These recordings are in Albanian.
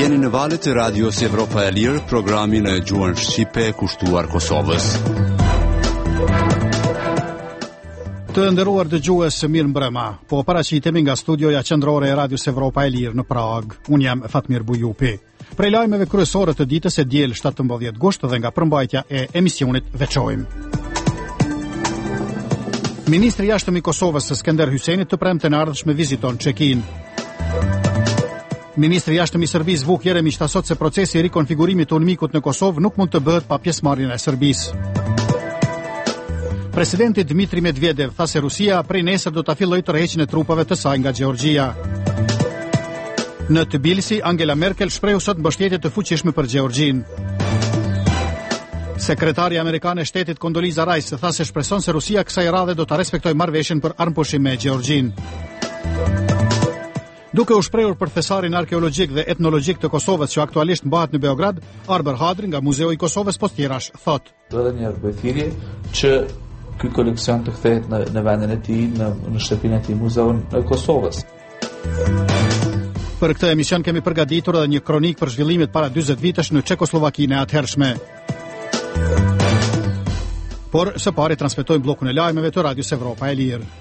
Jeni në valët e radios Evropa e Lirë, programin e gjuhën shqipe kushtuar Kosovës. Të nderuar dëgjues, mirë mbrëma. Po paraqitemi nga studioja qendrore e radios Evropa e Lirë në Prag. Unë jam Fatmir Bujupi. Prej lajmeve kryesore të ditës e diel 17 gusht dhe nga përmbajtja e emisionit veçojmë. Ministri i jashtëm i Kosovës Skënder Hyçeni të premten e ardhshme viziton Çekin. Ministri i jashtëm i Serbisë Vuk Jeremić thasot se procesi i rikonfigurimit të UNMIK-ut në Kosovë nuk mund të bëhet pa pjesëmarrjen e Serbisë. Presidenti Dmitri Medvedev tha se Rusia prej nesër do ta fillojë tërheqjen e trupave të saj nga Gjeorgjia. Në Tbilisi, Angela Merkel shprehu sot mbështetje të fuqishme për Gjeorgjin. Sekretari amerikan e shtetit Condoleezza Rice tha se shpreson se Rusia kësaj radhe do ta respektojë marrëveshjen për armpushim me Gjeorgjin. Duke u shprehur për thesarin arkeologjik dhe etnologjik të Kosovës që aktualisht mbahet në Beograd, Arber Hadri nga Muzeu i Kosovës Postirash thot: Do të një bëthirje që ky koleksion të kthehet në vendin e tij, në shtëpinë e tij, Muzeun e Kosovës. Për këtë emision kemi përgatitur edhe një kronik për zhvillimet para 40 vitesh në Çekoslovakinë e atëhershme. Por së pari transmetojmë bllokun e lajmeve të Radios Evropa e Lirë.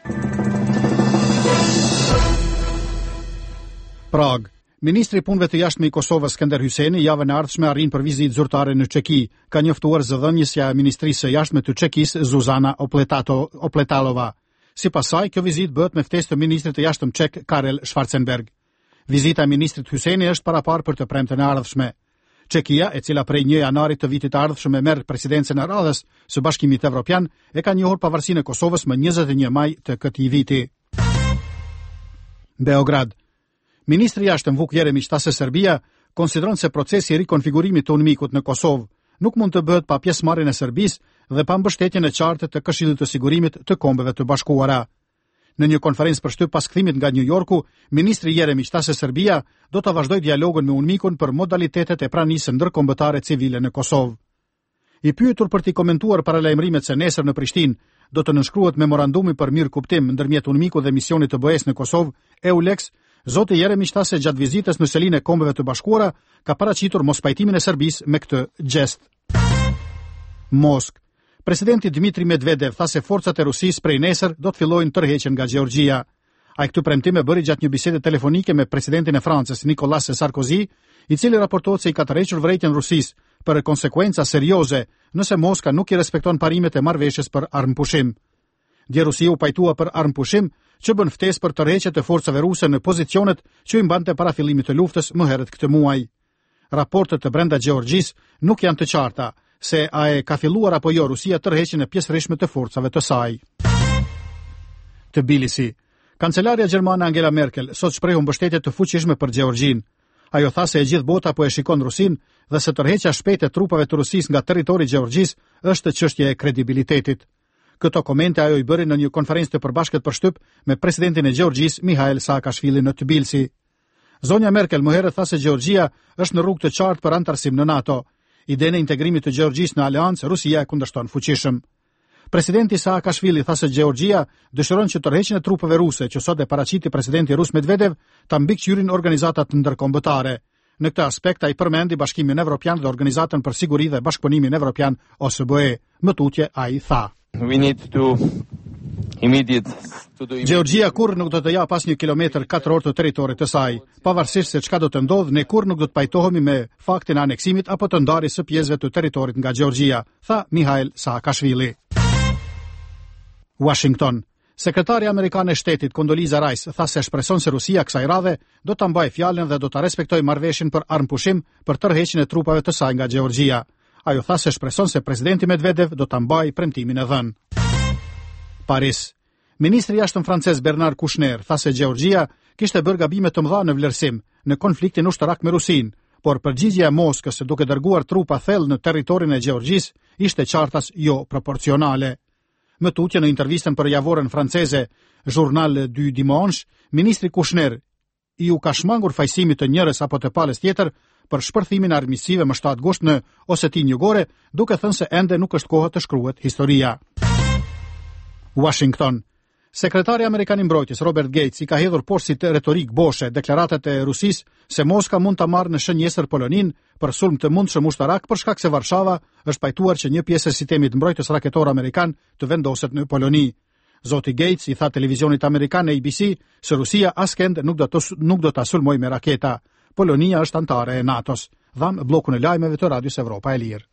Prag. Ministri i punëve të jashtme i Kosovës Skënder Hyçeni javën e ardhshme arrin për vizitë zyrtare në Çeki, ka njoftuar zëdhënjësja e ministrisë së jashtme të Çekisë Zuzana Opletalova. Sipas saj, kjo vizitë bëhet me ftesë të ministrit të jashtëm çek Karel Schwarzenberg. Vizita e ministrit Hyçeni është paraparë për të premten e ardhshme. Çekia, e cila prej 1 janarit të vitit të ardhshëm e merr presidencën e radhës së Bashkimit Evropian, e ka njohur pavarësinë e Kosovës më 21 maj të këtij viti. Beograd. Ministri i jashtëm Vuk Jeremić tha se Serbia konsideron se procesi i rikonfigurimit të UNMIK-ut në Kosovë nuk mund të bëhet pa pjesëmarrjen e Serbisë dhe pa mbështetjen e qartë të Këshillit të Sigurimit të Kombeve të Bashkuara. Në një konferencë për shtyp pas kthimit nga New Yorku, ministri Jeremić tha se Serbia do të vazhdojë dialogun me UNMIK-un për modalitetet e pranisë ndërkombëtare civile në Kosovë. I pyetur për të komentuar paralajmërimet se nesër në Prishtinë do të nënshkruhet memorandumi për mirëkuptim ndërmjet UNMIK-ut dhe misionit të BE-s në Kosovë, EULEX, Zoti Jeremić tha se gjatë vizitës në selinë e Kombeve të Bashkuara ka paraqitur mospajtimin e Serbisë me këtë gjest. Moskë. Presidenti Dmitri Medvedev tha se forcat e Rusisë prej nesër do të fillojnë tërheqjen nga Gjeorgjia. Ai këtë premtim e bëri gjatë një bisede telefonike me presidentin e Francës Nicolas Sarkozy, i cili raportohet se i ka tërhequr vërejtjen Rusisë për konsekwenca serioze nëse Moska nuk i respekton parimet e marrëveshjes për armpushim. Dje Rusia u pajtua për armpushim që bën ftesë për tërheqje të forcave ruse në pozicionet që i mbante para fillimit të luftës më herët këtë muaj. Raportet të brenda Gjeorgjisë nuk janë të qarta se a e ka filluar apo jo Rusia tërheqjen e pjesërishtme të forcave të saj. Tbilisi. Kancelarja gjermane Angela Merkel sot shprehu mbështetje të fuqishme për Gjeorgjin. Ajo tha se e gjithë bota po e shikon Rusin dhe se tërheqja shpejt e trupave të Rusisë nga territori i Gjeorgjisë është çështje e kredibilitetit. Këto komente ajo i bëri në një konferencë të përbashkët për shtyp me presidentin e Gjeorgjisë Mikhail Saakashvili në Tbilisi. Zonja Merkel më herët tha se Gjeorgjia është në rrugë të qartë për antarësim në NATO. Idenë e integrimit të Gjeorgjisë në aleancë Rusia e kundërshton fuqishëm. Presidenti Saakashvili tha se Gjeorgjia dëshiron që tërheqjen e trupave ruse që sot e paraqiti presidenti rus Medvedev ta mbikëqyrin organizatat ndërkombëtare. Në këtë aspekt ai përmendi Bashkimin Evropian dhe Organizatën për Siguri dhe Bashkëpunimin Evropian OSBE. Më tutje ai tha: Gjeorgjia kur nuk do të japë as 1 kilometër katror të territorit të saj. Pavarësisht se çka do të ndodhë, ne kur nuk do të pajtohemi me faktin e aneksimit apo të ndarjes së pjesëve të territorit nga Gjeorgjia, tha Mikhail Saakashvili. Washington. Sekretari amerikan e shtetit Condoleezza Rice tha se shpreson se Rusia kësaj radhe do ta mbajë fjalën dhe do ta respektojë marrëveshjen për armpushim për tërheqjen e trupave të saj nga Gjeorgjia. Ajo tha se shpreson se presidenti Medvedev do ta mbajë premtimin e dhënë. Paris. Ministri i jashtëm francez Bernard Kouchner tha se Gjeorgjia kishte bërë gabime të mëdha në vlerësim në konfliktin ushtarak me Rusinë, por përgjigjja e Moskës duke dërguar trupa thellë në territorin e Gjeorgjisë ishte qartas jo proporcionale. Më tutje në intervistën për javorën franceze Journal du Dimanche, ministri Kouchner i u ka shmangur fajsimit të njërës apo të palës tjetër për shpërthimin e armiqësive më 7 gusht në Osetinë Jugore, duke thënë se ende nuk është koha të shkruhet historia. Washington. Sekretari amerikan I mbrojtjes Robert Gates I ka hedhur poshtë si retorik boshe deklaratat e Rusisë se Moska mund ta marrë në shënjesër Poloninë për sulm të mundshëm ushtarak për shkak se Varshava është pajtuar që një pjesë e sistemit mbrojtjes raketor amerikan të vendoset në Poloni. Zoti Gates I tha televizionit amerikan ABC se Rusia askend nuk do ta sulmojë me raketa. Polonia është antare e NATO-s. Dham bllokun e lajmeve të Radios Evropa e Lirë.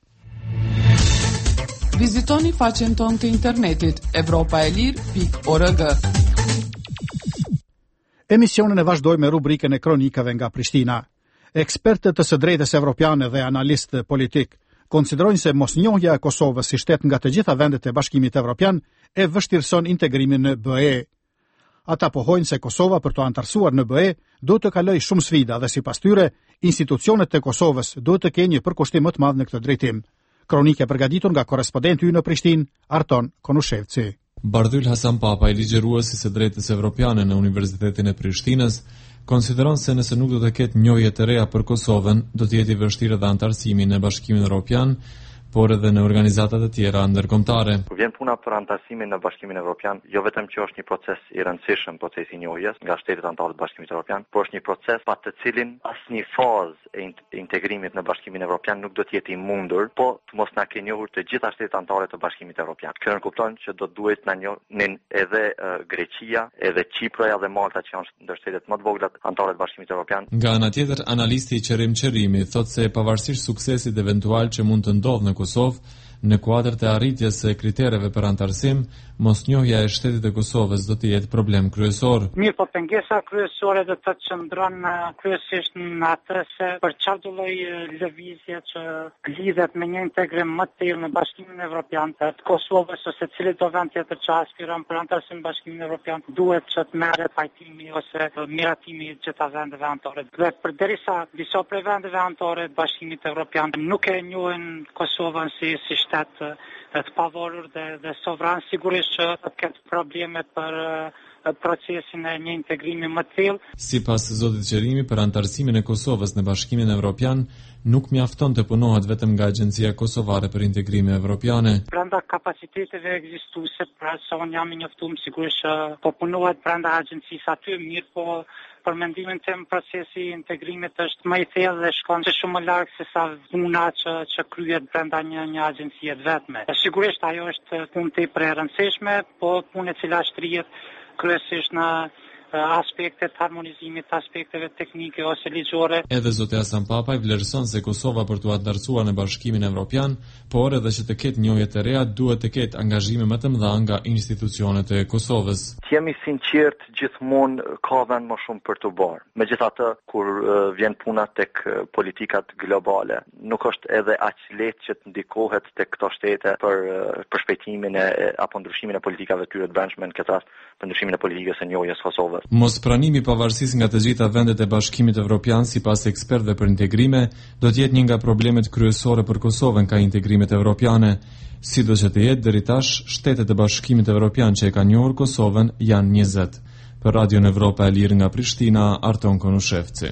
Vizitoni faqen tonë të internetit evropaelir.org. Emisionin e vazhdoj me rubrikën e kronikave nga Prishtina. Ekspertët të së drejtës evropiane dhe analistë politik konsiderojnë se mosnjohja e Kosovës si shtet nga të gjitha vendet e Bashkimit Evropian e vështirëson integrimin në BE. Ata pohojnë se Kosova për të antarësuar në BE duhet të kalojë shumë sfida dhe sipas tyre, institucionet të Kosovës duhet të kenë një përkushtim më të madh në këtë drejtim. Kronike përgatitur nga korrespondenti ynë në Prishtinë, Arton Konushevci. Bardhyl Hasan Papa, I ligjëruesi së drejtës evropiane në Universitetin e Prishtinës, konsideron se nëse nuk do të ketë njohje të reja për Kosovën, do të jetë I vështirë dhe antarësimi në Bashkimin Evropian, por edhe në organizatat e tjera ndërkombëtare. Kur vjen puna për antarësimin në Bashkimin Evropian, jo vetëm që është një proces I rëndësishëm, procesi I njohjes nga shtetet anëtare të Bashkimit Evropian, por është një proces pa të cilin asnjë fazë e integrimit në Bashkimin Evropian nuk do të jetë I mundur, po të mos na kenë njohur të gjitha shtetet anëtare të Bashkimit Evropian. Kjo kupton që do duhet na njohin edhe Greqia, edhe Çipra dhe Malta që janë ndër shtetet më të vogla anëtare të Bashkimit Evropian. Nga ana tjetër, analisti Qerim Qerimi thotë se pavarësisht suksesit eventual që mund të ndodhë në Kosovë, në kuadër të arritjes së kritereve për antarësim, mosnjohja e shtetit të Kosovës do të jetë problem kryesor. Mirë, po pengesa kryesore do të qëndron kryesisht në atë se për çfarë do lloj lëvizje që lidhet me një integrim më të thellë në Bashkimin Evropian të Kosovës ose cili do vend tjetër që aspiron për antarësim në Bashkimin Evropian, duhet që të merret pajtimi ose miratimi I gjitha vendeve anëtare. Dhe përderisa disa prej vendeve anëtare të Bashkimit Evropian nuk e njohin Kosovën si shtet të pavarur dhe sovran, sigurisht që të ketë probleme për procesin e një integrimi më të thellë. Sipas zotit Qerimi, për antarësimin e Kosovës në Bashkimin Evropian, nuk mjafton të punohet vetëm nga Agjencia Kosovare për Integrime Evropiane. Brenda kapaciteteve ekzistuese, pra sa unë jam I njoftuar, sigurisht që po punohet brenda agjencisë aty, mirë po për mendimin tim procesi I integrimit është më I thellë dhe shkon shumë më larg se sa puna që kryhet brenda një agjencie vetme. Sigurisht ajo është punë tepër e rëndësishme, po punë e cila shtrihet kryesisht në aspektet harmonizimit të aspekteve teknike ose ligjore. Edhe zoti Hasan Papa I vlerëson se Kosova për të antarësuar në Bashkimin Evropian, por edhe që të ketë njohje të reja, duhet të ketë angazhime më të mëdha nga institucionet e Kosovës. Të jemi sinqert, gjithmonë ka vend më shumë për të bërë. Megjithatë, kur vjen puna tek politikat globale, nuk është edhe aq lehtë që të ndikohet tek këto shtete për shpejtimin apo ndryshimin e politikave tyre të brendshme, në këtë rast për ndryshimin e politikës së njohjes Kosovës. Mos pranimi I pavarësisë nga të gjitha vendet e Bashkimit Evropian sipas ekspertëve për integrime do të jetë një nga problemet kryesore për Kosovën ka integrimet evropiane. Sido që të jetë deri tash, shtetet e Bashkimit Evropian që e kanë njohur Kosovën janë 20. Për Radion Evropa e Lirë nga Prishtina, Arton Konushevci.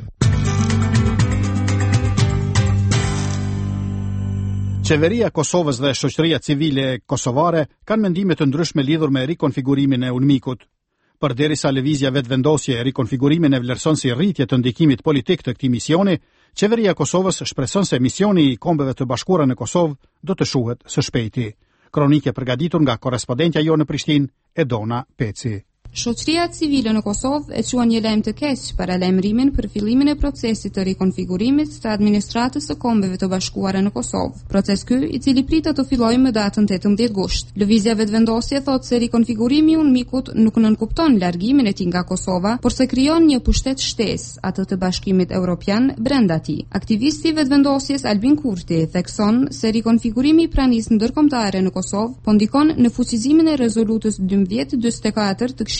Qeveria e Kosovës dhe shoqëria civile kosovare kanë mendime të ndryshme lidhur me rikonfigurimin e UNMIK-ut. Përderisa lëvizja vetëvendosje e rikonfigurimin e vlerëson si rritje të ndikimit politik të këtij misioni, qeveria e Kosovës shpreson se misioni I Kombeve të Bashkuara në Kosovë do të shuhet së shpejti. Kronike përgatitur nga korrespondentja jo në Prishtinë, Edona Peci. Shoqëria civile në Kosovë e quan një lajm të keq për lajmërimin për fillimin e procesit të rikonfigurimit të administratës së Kombeve të Bashkuara në Kosovë. Proces ky, I cili pritet të fillojë më datën 18 gusht. Lëvizja vetëvendosje thotë se rikonfigurimi I UNMIK-ut nuk nënkupton largimin e tij nga Kosova, por se krijon një pushtet shtesë atë të Bashkimit Evropian brenda tij. Aktivisti I vetëvendosjes Albin Kurti thekson se rikonfigurimi I pranisë ndërkombëtare në Kosovë po ndikon në fuqizimin e rezolutës 1244 të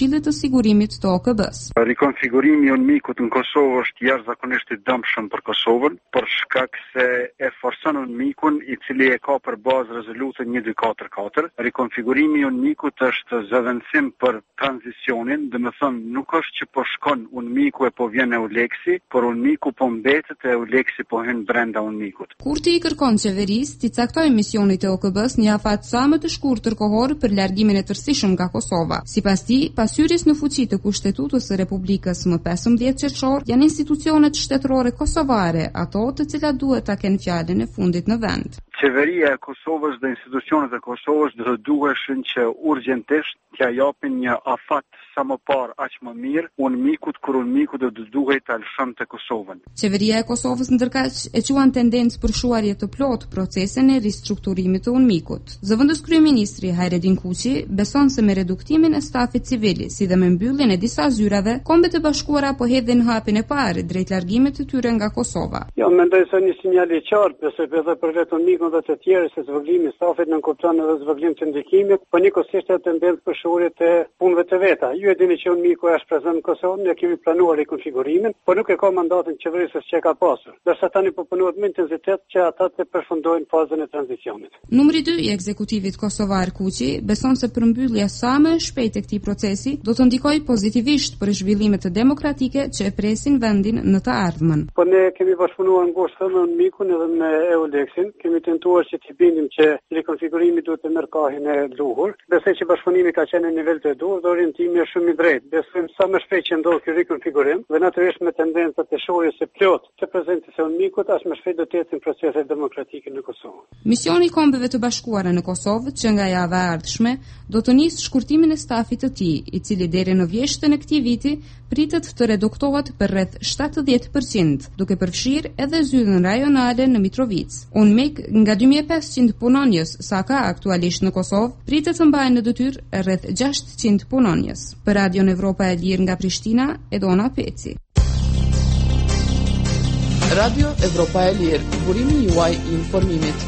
Këshillit të Sigurimit të OKB-s. Rikonfigurimi i UNMIK-ut në Kosovë është jashtëzakonisht i dëmshëm për Kosovën, për shkak se e forcon UNMIK-un, i cili e ka për bazë rezolutën 1244. Rikonfigurimi i UNMIK-ut është zëvendësim për tranzicionin, domethënë nuk është që po shkon UNMIK-u e po vjen EULEX-i, por UNMIK-u po mbetet e EULEX-i po hyn brenda UNMIK-ut. Kurti i kërkon qeverisë të caktojë misionit e OKB-s një afat sa më të shkurtër kohor për largimin e tërësishëm nga Kosova. Sipas tij, pasyrjes në fuqi të Kushtetutës së Republikës më 15 qershor janë institucionet shtetërore kosovare, ato të cilat duhet ta kenë fjalën e fundit në vend. Qeveria e Kosovës dhe institucionet e Kosovës do duheshin që urgjentisht t'ja japin një afat sa më parë aq më mirë UNMIK-ut, kur UNMIK-u do të duhet ta lëshonte Kosovën. Qeveria e Kosovës ndërkaq e quan tendencë për shuarje të plotë procesin e ristrukturimit të UNMIK-ut. Zëvendës kryeministri Hajredin Kuqi beson se me reduktimin e stafit civil, si dhe me mbylljen e disa zyrave, Kombet e Bashkuara po hedhin hapin e parë drejt largimit të tyre nga Kosova. Jo, mendoj se një sinjal i qartë, se edhe për vetë UNMIK-un dhe të tjerë se zvogëlimi i stafit në kupton edhe zvogëlim të ndikimit, po njëkohësisht edhe tendencë për shuarje të punëve të veta. Ju e dini që UNMIK-u është prezant në Kosovë, ne kemi planuar rikonfigurimin, por nuk e ka mandatin qeverisës që ka pasur. Ndërsa tani po punohet me intensitet që ata të përfundojnë fazën e tranzicionit. Numri 2 i ekzekutivit kosovar Kuqi beson se përmbyllja sa më e shpejtë e këtij procesi do të ndikojë pozitivisht për zhvillimet demokratike që e presin vendin në të ardhmen. Po ne kemi bashkëpunuar ngushtë me UNMIK-un edhe me EULEX-in, kemi tentuar që të bindim që rikonfigurimi duhet të merr kohën e duhur. Besoj që bashkëpunimi ka qenë në nivel të duhur dhe orientimi është shumë i drejtë. Besojmë sa më shpejt që ndodh ky rikonfigurim dhe natyrisht me tendencat e shuarjes së plot të prezencës së UNMIK-ut, as më shpejt do të ecin proceset demokratike në Kosovë. Misioni i Kombeve të Bashkuara në Kosovë, që nga java e ardhshme do të nisë shkurtimin e stafit të tij, i cili deri në vjeshtën e këtij viti pritet të reduktohet për rreth 70%, duke përfshirë edhe zyrën rajonale në Mitrovic. UNMIK nga 2500 punonjës sa ka aktualisht në Kosovë, pritet të mbajnë në detyrë rreth 600 punonjës. Për Radion Evropa e Lirë nga Prishtina, Edona Peci. Radio Evropa e Lirë, burimi juaj i informimit.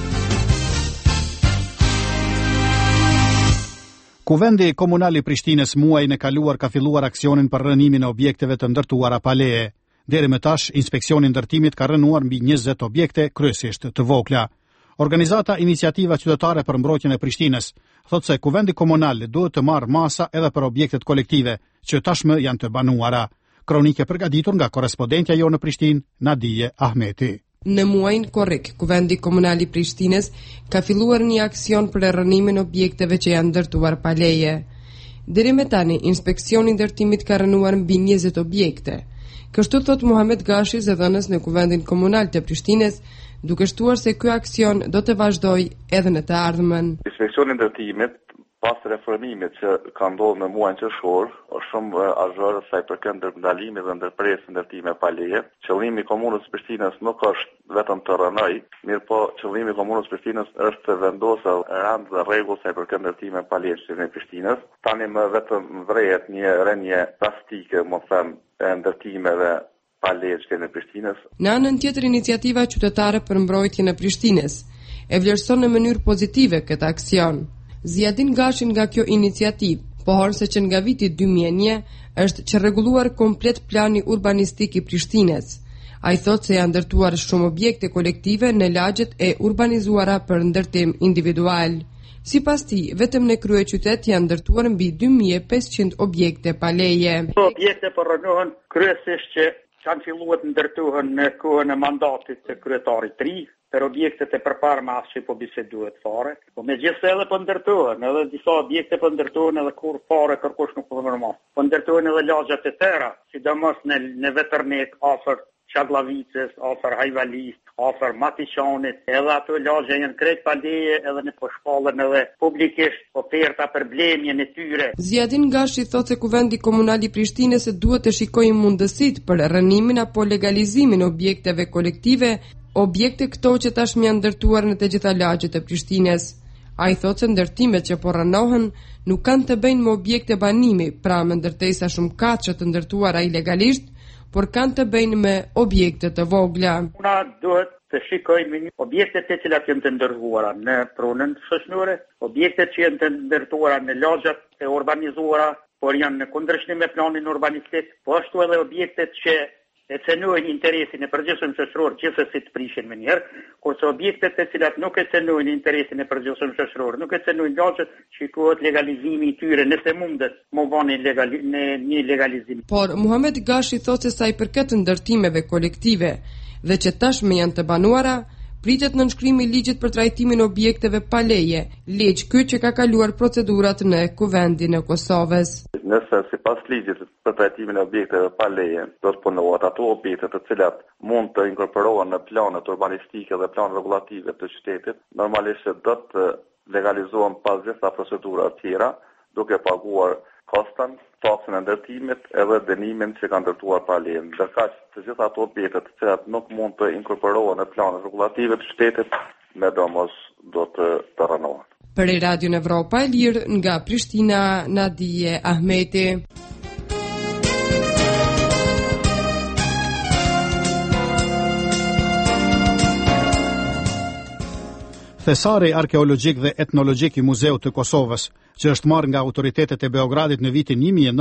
Kuvendi komunal i Prishtinës muajin e kaluar ka filluar aksionin për rënimin e objekteve të ndërtuara pa leje. Deri më tash, inspeksioni i ndërtimit ka rënuar mbi 20 objekte, kryesisht të vogla. Organizata Iniciativa Qytetare për Mbrojtjen e Prishtinës thotë se kuvendi komunal duhet të marrë masa edhe për objektet kolektive, që tashmë janë të banuara. Kronike përgatitur nga korrespondentja jo në Prishtinë, Nadije Ahmeti. Në muajin korrik, kuvendi komunal i Prishtinës ka filluar një aksion për rënimin e objekteve që janë ndërtuar pa leje. Deri më tani, inspeksioni i ndërtimit ka rënuar mbi 20 objekte. Kështu thot Muhamet Gashi, zëdhënës në kuvendin komunal të Prishtinës, duke shtuar se ky aksion do të vazhdojë edhe në të ardhmen. Inspeksioni i ndërtimit pas reformimit që ka ndodhur në muajin qershor, është shumë azhër sa i përket ndërndalimit dhe ndërpresë ndërtime pa leje. Qëllimi i komunës së Prishtinës nuk është vetëm të rënojë, mirë po qëllimi i komunës së Prishtinës është të vendosë rand dhe rregull sa i përket ndërtime pa leje në Prishtinës. Tani më vetëm vret një rënje drastike, më them, e ndërtimeve pa leje në Prishtinës. Në anën tjetër, iniciativa qytetare për mbrojtjen e Prishtinës e vlerëson në mënyrë pozitive këtë aksion. Zjadin Gashin nga kjo iniciativë, pohon se që nga viti 2001 është që rregulluar komplet plani urbanistik i Prishtinës. Ai thotë se janë ndërtuar shumë objekte kolektive në lagjet e urbanizuara për ndërtim individual. Sipas tij, vetëm në kryeqytet janë ndërtuar mbi 2500 objekte pa leje. Objekte po rënohen kryesisht që kanë filluar të ndërtohen në kohën e mandatit të kryetarit të ri, për objektet e përparme as që po biseduhet fare. Po megjithëse edhe po ndërtohen, edhe disa objekte po ndërtohen edhe kur fare kërkush nuk po normal. Po ndërtohen edhe lagjet e tjera, sidomos në Vetërnek, afër Çaglavicës, afër Hajvalis, afër Matiqanit, edhe ato lagje janë krejt pa leje, edhe në po shpallën edhe publikisht oferta për blemjen e tyre. Zjadin Gashi thotë se kuvendi komunal i Prishtinës duhet të shikojë mundësitë për rënimin apo legalizimin e objekteve kolektive, objekte këto që tashmë janë ndërtuar në të gjitha lagjet e Prishtinës. Ai thotë se ndërtimet që po rënohen nuk kanë të bëjnë me objekte banimi, pra me ndërtesa shumë katëshe të ndërtuara ilegalisht, por kanë të bëjnë me objekte të vogla. Una duhet të shikojmë objektet e cilat janë të ndërtuara në pronën shoqërore, objektet që janë të ndërtuara në lagjet e urbanizuara, por janë në kundërshtim me planin urbanistik, po ashtu edhe objektet që e cenojnë interesin e përgjithshëm shoqëror gjithsesi të prishin më njëherë, kurse objektet të cilat nuk e cenojnë interesin e përgjithshëm shoqëror, nuk e cenojnë lagjet, shikohet legalizimi i tyre nëse mundet më vonë në një legalizim. Por Muhamet Gashi thotë se sa i përket ndërtimeve kolektive dhe që tashmë janë të banuara, pritet nënshkrimi i ligjit për trajtimin e objekteve pa leje, ligj ky që ka kaluar procedurat në Kuvendin e Kosovës. Nëse sipas ligjit për trajtimin e objekteve pa leje, do të punohet ato objekte të cilat mund të inkorporohen në planet urbanistike dhe planet rregullative të qytetit, normalisht do të legalizohen pas gjitha procedura të tjera, duke paguar koston, taksën e ndërtimit edhe dënimin që kanë ndërtuar pa leje. Ndërkaq të gjitha ato objekte të cilat nuk mund të inkorporohen në planet rregullative të qytetit, me domos do të rënohen. Për Radio Evropa e Lirë nga Prishtina, Nadije Ahmeti. Thesari arkeologjik dhe etnologjik i Muzeut të Kosovës, që është marrë nga autoritetet e Beogradit në vitin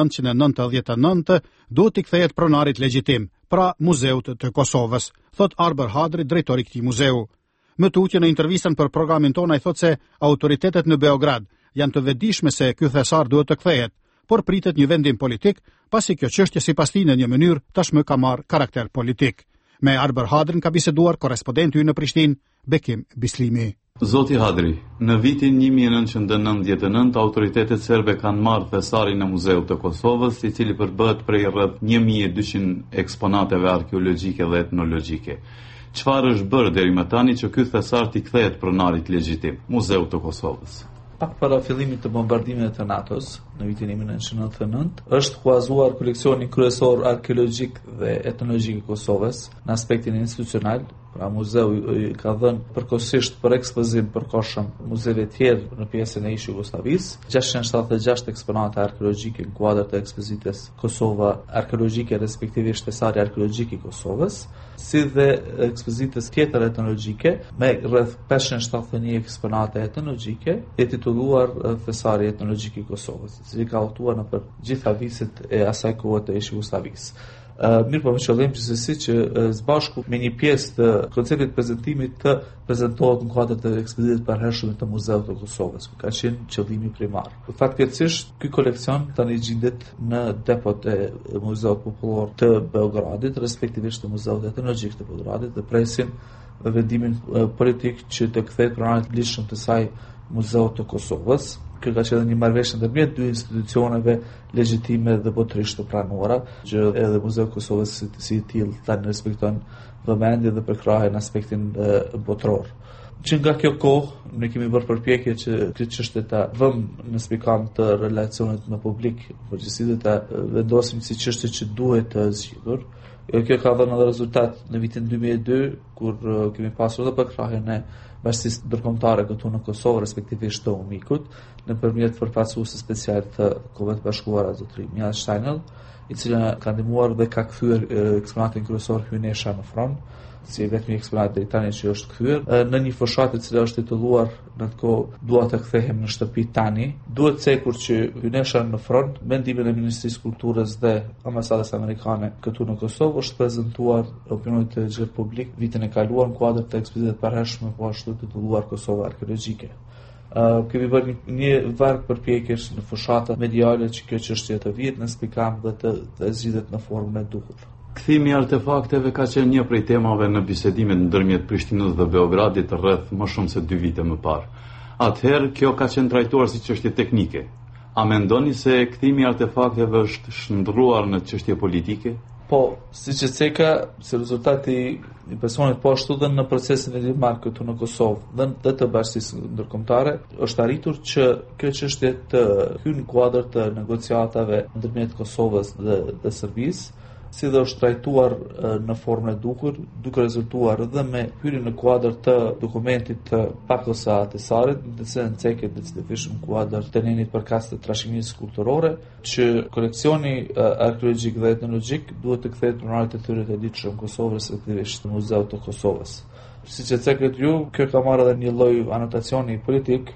1999, duhet t'i kthehet pronarit legjitim, pra Muzeut të Kosovës, thot Arber Hadri, drejtori i këtij muzeu. Më tutje në intervistën për programin tonë ai thotë se autoritetet në Beograd janë të vetëdijshme se ky thesar duhet të kthehet, por pritet një vendim politik, pasi kjo çështje sipas tij në një mënyrë tashmë ka marrë karakter politik. Me Arber Hadrin ka biseduar korrespondenti ynë në Prishtinë, Bekim Bislimi. Zoti Hadri, në vitin 1999 autoritetet serbe kanë marrë thesarin në Muzeut të Kosovës, i cili përbëhet prej rreth 1200 eksponateve arkeologjike dhe etnologjike. Çfarë është bërë deri më tani që ky thesar t'i kthehet pronarit legjitim, Muzeut të Kosovës? Pak para fillimit të bombardimeve të NATO-s në vitin 1999, është huazuar koleksioni kryesor arkeologjik dhe etnologjik i Kosovës në aspektin institucional. Pra muzeu ka dhënë përkohësisht për ekspozim përkohshëm muzeve tjerë në pjesën e ish Jugosllavisë, 676 eksponate arkeologjike në kuadër të ekspozitës Kosova arkeologjike, respektivisht thesari arkeologjik i Kosovës, si dhe ekspozitës tjetër etnologjike me rreth 571 eksponate etnologjike, e titulluar thesari etnologjik i Kosovës, i cili ka udhëtuar në për gjitha viset e asaj kohe të ish Jugosllavisë. Mirë po me qëllim gjithsesi që sbashku me një pjesë të konceptit prezentimit të prezentohet në kuadër të ekspeditit përhershëm të Muzeut të Kosovës, ku ka qenë qëllimi primar. Faktikisht ky koleksion tani gjendet në depot e Muzeut Popullor të Beogradit, respektivisht të Muzeut Etnologjik të Beogradit, dhe presin vendimin politik që të kthehet pronarit ligjshëm të saj Muzeut të Kosovës. Kjo ka qenë një marrëveshje ndërmjet dy institucioneve legjitime dhe botërisht të pranuara, që edhe Muzeu i Kosovës si i tillë tani respekton vëmendje dhe përkrahen në aspektin botëror. Që nga kjo kohë ne kemi bërë përpjekje që këtë çështje ta vëmë në spikam të relacionit me publik, përgjithësi dhe ta vendosim si çështje që duhet të zgjidhur. Kjo ka dhënë edhe rezultat në vitin 2002, kur kemi pasur edhe përkrahjen e bashkisë ndërkombëtare këtu në Kosovë, respektivisht të UMIK-ut, nëpërmjet përfaqësuesit special të Kombeve të Bashkuara, zotëri Mia Steinel, i cila ka ndihmuar dhe ka kthyer eksponatin kryesor Hynesha në front, si vetëm eksponat deri tani që është kthyer në një fushatë e cila është titulluar në atë kohë dua të kthehem në shtëpi tani. Duhet cekur që Hynesha në front, me ndihmën e Ministrisë së Kulturës dhe Ambasadës Amerikane këtu në Kosovë, është prezantuar opinionit të gjerë publik vitin e kaluar në kuadër të ekspozitës përhershme, po ashtu titulluar Kosova arkeologjike. Kemi bërë një varg përpjekjesh në fushatat mediale që kjo çështje të vihet në spikam dhe të zgjidhet në formën e duhur. Kthimi i artefakteve ka qenë një prej temave në bisedimet ndërmjet Prishtinës dhe Beogradit rreth më shumë se 2 vite më parë. Atëherë kjo ka qenë trajtuar si çështje teknike. A mendoni se kthimi i artefakteve është shndërruar në çështje politike? Po, siç e theka, si rezultati i personit po ashtu dhe në procesin e lidhur këtu në Kosovë dhe të bashkisë ndërkombëtare, është arritur që kjo çështje të hyjë në kuadër të negociatave ndërmjet Kosovës dhe Serbisë, si dhe është trajtuar në formën e duhur, duke rezultuar edhe me hyrjen në kuadër të dokumentit të pakosa thesarit, në të ceket decidisht në kuadër të nenit përkas të trashëgimisë kulturore, që koleksioni arkeologjik dhe etnologjik duhet të kthehet pronarit të tyre të ditshëm Kosovës, respektivisht në Muzeut të Kosovës. Siç e thekët ju, kjo ka marrë edhe një lloj anotacioni politik,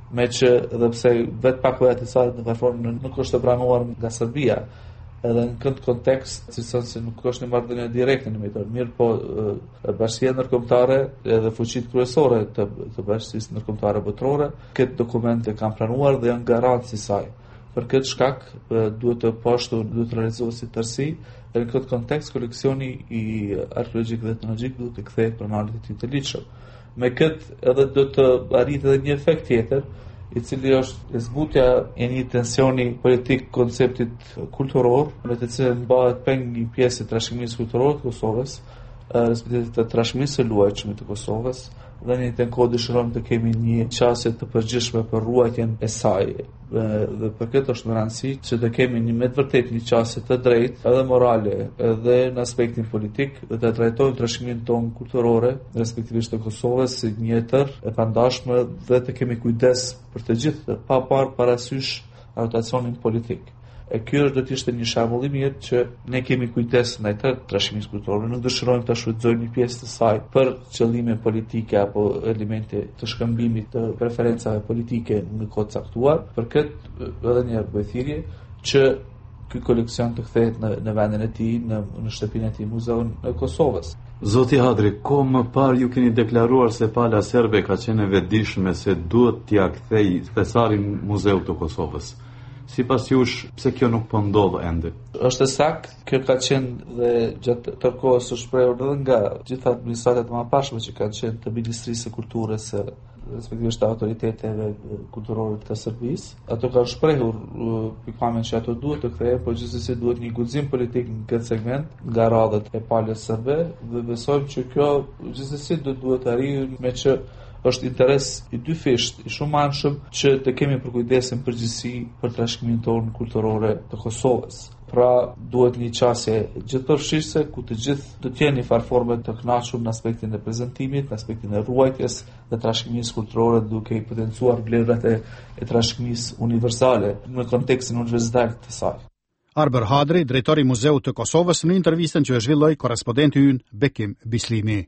me që edhe pse vetë pakuajat e saj në reformë nuk është e pranuar nga Serbia, edhe në këtë kontekst, si thënë se nuk është një marrëdhënie direkte në mes, mirë po bashkia ndërkombëtare edhe fuqitë kryesore të bashkisë ndërkombëtare botërore, këtë dokument e kanë pranuar dhe janë garantë si saj. Për këtë shkak duhet të pashtur, duhet të realizohet si tërësi, dhe në këtë kontekst koleksioni i arkeologjik dhe etnologjik duhet të kthehet për analizë të tij të lidshëm. Me këtë edhe do të arritë edhe një efekt tjetër, i cili është zbutja e një tensioni politik konceptit kulturor, me të cilën mbahet peng një pjesë e trashëgimisë kulturore të Kosovës, respektive të trashëgimisë së luajtshme të Kosovës, dhe një të nko dëshirojmë të kemi një qasje të përgjithshme për ruajtjen e saj. Dhe për këtë është më rëndësi që të kemi një me të vërtet një qasje të drejtë edhe morale edhe në aspektin politik dhe të trajtojmë trashëgiminë tonë kulturore, respektivisht të Kosovës, si një tër e pandashme dhe të kemi kujdes për të gjithë, pa parë parasysh rotacionin politik. E ky do të ishte një shembull i mirë që ne kemi kujdes ndaj të trashëgimisë kulturore, nuk dëshirojmë ta shfrytëzojmë një pjesë të saj për qëllime politike apo elemente të shkëmbimit të preferencave politike në kohë caktuar. Për këtë edhe një herë bëj thirrje që ky koleksion të kthehet në vendin e tij, në shtëpinë e tij, muzeun e Kosovës. Zoti Hadri, ko më parë ju keni deklaruar se pala serbe ka qenë e vetëdijshme se duhet t'ia kthej thesarin Muzeut të Kosovës. Sipas jush, pse kjo nuk po ndodh ende? Është saktë, kjo ka qenë dhe gjatë të kohës së shprehur edhe nga gjitha administratat më pashme që kanë qenë të Ministrisë së Kulturës, respektivisht të autoriteteve kulturore të Serbisë. Ato kanë shprehur pikpamjen që ato duhet të kthehen, por gjithsesi duhet një guxim politik në këtë segment nga radhët e palës serbe dhe besojmë që kjo gjithsesi do duhet të arrijë me që është interes i dy fisht, i shumë anshëm që të kemi përkujdesin përgjithësi për trashëgiminë tonë kulturore të Kosovës. Pra duhet një qasje gjithëpërfshirëse ku të gjithë do të jenë në farforme të kënaqur në aspektin e prezantimit, në aspektin e ruajtjes dhe trashëgimisë kulturore, duke i potencuar vlerat e trashëgimisë universale në kontekstin universitar të saj. Arber Hadri, drejtori i Muzeut të Kosovës, në intervistën që e zhvilloi korrespondenti ynë Bekim Bislimi.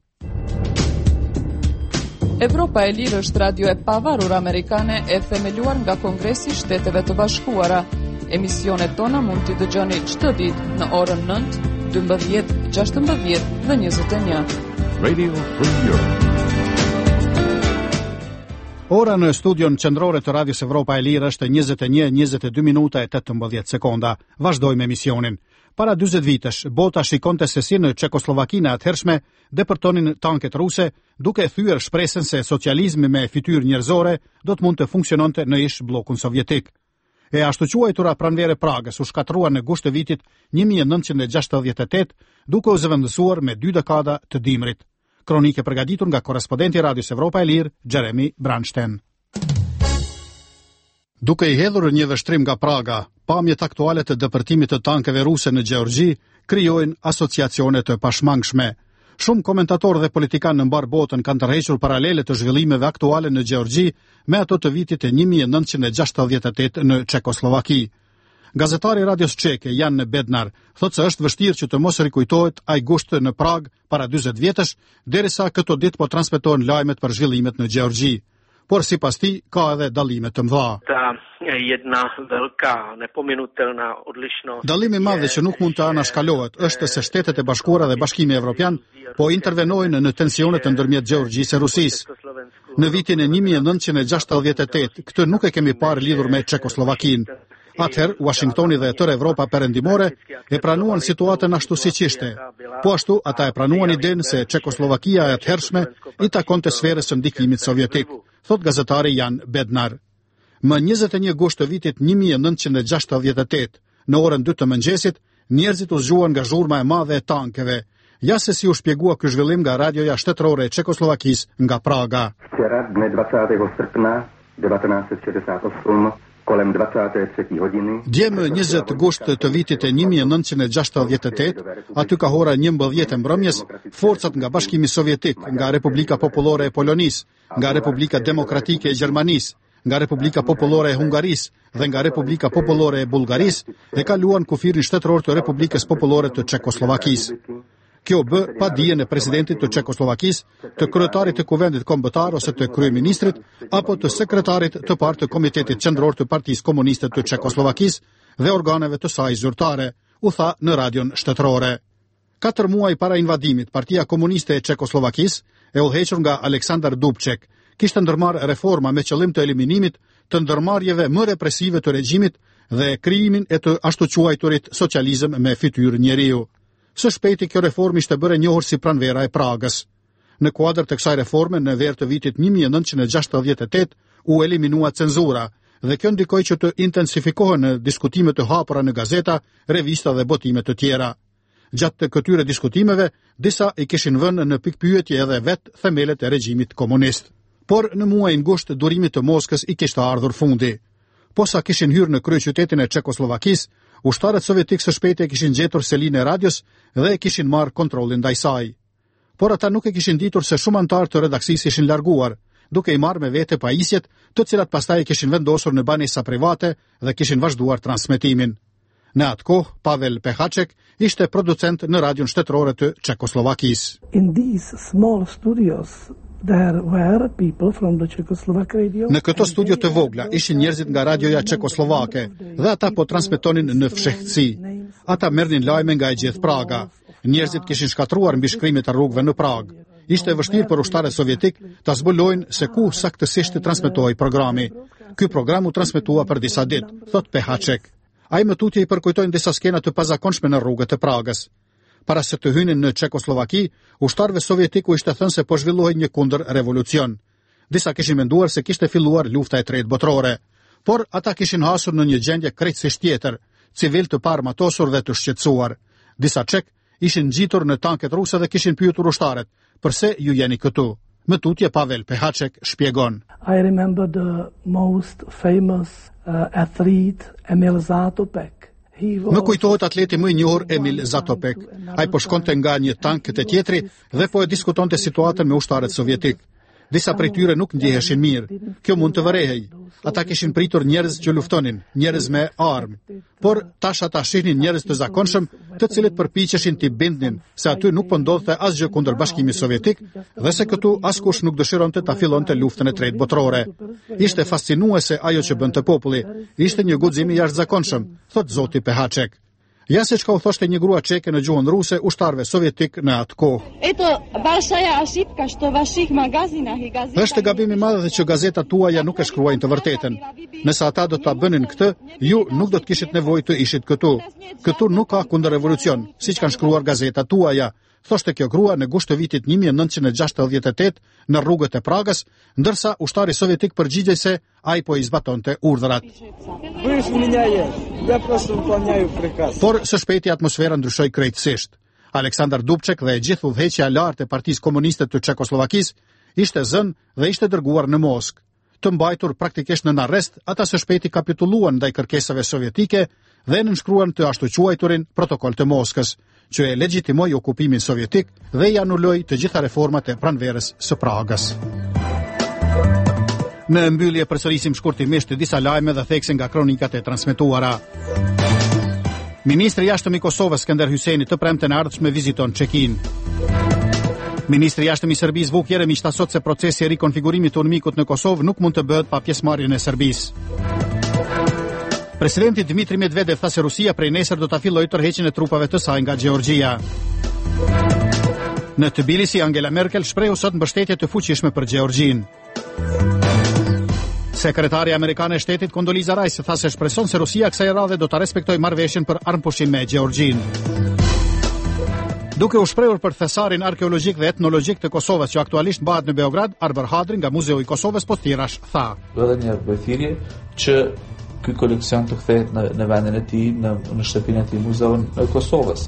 Evropa e Lirë është radio e pavarur amerikane e themeluar nga Kongresi i Shteteve të Bashkuara. Emisionet tona mund t'i dëgjoni çdo ditë në orën 9, 12, 16 dhe 21. Radio Free Europe. Ora në studion qendrore të Radios Evropa e Lirë është 21:22 minuta e 18 sekonda. Vazhdojmë emisionin. Para 40 vitesh, bota shikonte se si në Çekoslovakinë e atëhershme depërtonin tanket ruse, duke thyer shpresën se socializmi me fytyrë njerëzore do të mund të funksiononte në ish bllokun sovjetik. E ashtu quajtura pranverë Pragës u shkatrua në gusht të vitit 1968, duke u zëvendësuar me 2 dekada të dimrit. Kronike përgatitur nga korrespondenti Radios Evropa e Lirë, Jeremy Bransten. Duke i hedhur një vështrim nga Praga, pamjet aktuale të depërtimit të tankeve ruse në Gjeorgji krijojnë asociacione të pashmangshme. Shumë komentatorë dhe politikanë në mbar botën kanë tërhequr paralele të zhvillimeve aktuale në Gjeorgji me ato të vitit e 1968 në Çekoslovaki. Gazetari Radios Çeke Jan Bednar thotë se është vështirë që të mos rikujtohet ai gusht në Prag para 40 vjetësh, derisa këto ditë po transmetohen lajmet për zhvillimet në Gjeorgji. Por sipas tij ka edhe dallime të mëdha. Dallimi i madh që nuk mund të anashkalohet është se Shtetet e Bashkuara dhe Bashkimi Evropian po intervenojnë në tensionet ndërmjet Gjeorgjisë e Rusisë. Në vitin e 1968, këtë nuk e kemi parë lidhur me Çekoslovakinë. Atëherë, Washingtoni dhe tërë Evropa perëndimore e pranuan situatën ashtu siç ishte. Po ashtu, ata e pranuan idenë se Çekoslovakia e atëhershme i takonte sferës së ndikimit sovjetik, thot gazetari Jan Bednar. Më 21 gusht të vitit 1968, në orën 2 të mëngjesit, njerëzit u zgjuan nga zhurma e madhe e tankeve. Ja se si u shpjegua ky zhvillim nga radioja shtetërore e Çekoslovakisë nga Praga. Včera dne 20. srpna 1968 kolem 23 hodiny. Djemë 20 gusht të vitit e 1968, aty ka hora 11 e mbrëmjes, forcat nga Bashkimi Sovjetik, nga Republika Popullore e Polonisë, nga Republika Demokratike e Gjermanisë, nga Republika Popullore e Hungarisë dhe nga Republika Popullore e Bullgarisë e kaluan kufirin shtetëror të Republikës Popullore të Çekoslovakisë. Kjo bë pa dijen e presidentit të Çekoslovakisë, të kryetarit të Kuvendit Kombëtar ose të kryeministrit, apo të sekretarit të parë të Komitetit Qendror të Partisë Komuniste të Çekoslovakisë dhe organeve të saj zyrtare, u tha në radion shtetërore. 4 muaj para invadimit, Partia Komuniste e Çekoslovakisë, e udhëhequr nga Aleksandar Dubček, kishte ndërmarrë reforma me qëllim të eliminimit të ndërmarrjeve më represive të regjimit dhe krijimin e të ashtu quajturit socializëm me fytyrë njeriu. Së shpejti kjo reformë ishte bërë e njohur si pranvera e Pragës. Në kuadër të kësaj reforme, në verë të vitit 1968, u eliminua cenzura, dhe kjo ndikoi që të intensifikohen diskutimet të hapura në gazeta, revista dhe botime të tjera. Gjatë të këtyre diskutimeve, disa i kishin vënë në pikpyetje edhe vetë themelet e regjimit komunist. Por në muajin gusht durimit të Moskës i kishte ardhur fundi. Posa kishin hyrë në kryeqytetin e Çekoslovakisë, ushtarët sovjetik së shpejti kishin gjetur selinë e radios dhe kishin marrë kontrollin ndaj saj. Por ata nuk e kishin ditur se shumë anëtar të redaksisë ishin larguar, duke i marrë me vete pajisjet, të cilat pastaj kishin vendosur në banesa private dhe kishin vazhduar transmetimin. Në atë kohë, Pavel Pehaček ishte producent në radion shtetërore të Çekoslovakisë. In these small studios there were people from the Czechoslovak radio. Në këto studio të vogla ishin njerëzit nga radioja çekoslovake dhe ata po transmetonin në fshehtësi. Ata merrnin lajme nga e gjithë Praga. Njerëzit kishin shkatruar mbi shkrimet e rrugëve në Prag. Ishte vështirë për ushtarët sovjetik ta zbulojnë se ku saktësisht transmetohej programi. Ky program u transmetua për disa ditë, thot Pehaček. Ai më tutje i përkujtojnë disa skena të pazakonshme në rrugët e Pragës. Para se të hynin në Çekoslovaki, ushtarëve sovjetik u ishte thënë se po zhvillohej një kundër revolucion. Disa kishin menduar se kishte filluar lufta e tretë botërore, por ata kishin hasur në një gjendje krejtësisht tjetër, civil të parmatosur dhe të shqetësuar. Disa çek ishin ngjitur në tanket ruse dhe kishin pyetur ushtarët, "Pse ju jeni këtu?" Më tutje Pavel Pehaček shpjegon. I remember the most famous athlete Emil Zatopek. Më kujtohet atleti më i njohur Emil Zatopek. Ai po shkonte nga një tank te tjetri dhe po e diskutonte situatën me ushtarët sovjetik. Disa prej tyre nuk ndjeheshin mirë. Kjo mund të vërehej. Ata kishin pritur njerëz që luftonin, njerëz me armë. Por tash ata shihnin njerëz të zakonshëm, të cilët përpiqeshin t'i bindnin se aty nuk po ndodhte asgjë kundër Bashkimit Sovjetik dhe se këtu askush nuk dëshironte ta fillonte luftën e tretë botërore. Ishte fascinuese ajo që bënte populli. Ishte një guxim i jashtëzakonshëm, thot zoti Pehaček. Ja se çka u thoshte një grua çeke në gjuhën ruse ushtarëve sovjetik në atë kohë. Është gabim i madh që gazetat tuaja nuk e shkruajnë të vërtetën. Nëse ata do ta bënin këtë, ju nuk do të kishit nevojë të ishit këtu. Këtu nuk ka kundërrevolucion, siç kanë shkruar gazetat tuaja, thoshte kjo grua në gusht të vitit 1968 në rrugët e Pragës, ndërsa ushtari sovjetik përgjigjej se ai po i zbatonte urdhrat. Por së shpejti atmosfera ndryshoi krejtësisht. Aleksandar Dubček dhe e gjithë udhëheqja e lartë e Partisë Komuniste të Çekoslovakisë ishte zënë dhe ishte dërguar në Moskë. Të mbajtur praktikisht në arrest, ata së shpejti kapitulluan ndaj kërkesave sovjetike dhe nënshkruan të ashtu quajturin Protokoll të Moskës, që e legjitimoi okupimin sovjetik dhe i anuloi të gjitha reformat e pranverës së Pragës. Në mbyllje përsërisim shkurtimisht disa lajme dhe thekse nga kronikat e transmetuara. Ministri i jashtëm i Kosovës Skënder Hyçeni të premten e ardhshme viziton Çekin. Ministri i jashtëm i Serbisë Vuk Jeremić tha sot se procesi i rikonfigurimit të UNMIK-ut në Kosovë nuk mund të bëhet pa pjesëmarrjen e Serbisë. Presidenti Dmitri Medvedev tha se Rusia prej nesër do ta fillojë tërheqjen e trupave të saj nga Gjeorgjia. Në Tbilisi, Angela Merkel shprehu sot mbështetje të fuqishme për Gjeorgjin. Sekretari amerikane e shtetit Condoleezza Rice tha se shpreson se Rusia kësaj radhe do ta respektojë marrëveshjen për armëpushim me Gjeorgjin. Duke u shprehur për thesarin arkeologjik dhe etnologjik të Kosovës që aktualisht mbahet në Beograd, Arber Hadri nga Muzeu i Kosovës Postirash tha: "Edhe një befirje që ky koleksion të kthehet në vendin e tij, në shtëpinë e tij, Muzeun e Kosovës."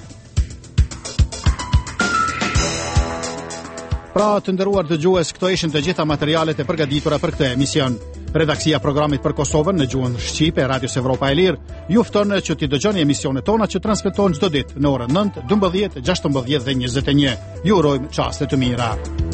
Pra, të nderuar dëgjues, këto ishin të gjitha materialet e përgatitura për këtë emision. Redaksia programit për Kosovën në gjuhën shqipe e Radios Evropa e Lirë ju fton që t'i dëgjoni emisionet tona që transmetohen çdo ditë në orën 9, 12, 16 dhe 21. Ju urojmë çaste të mira.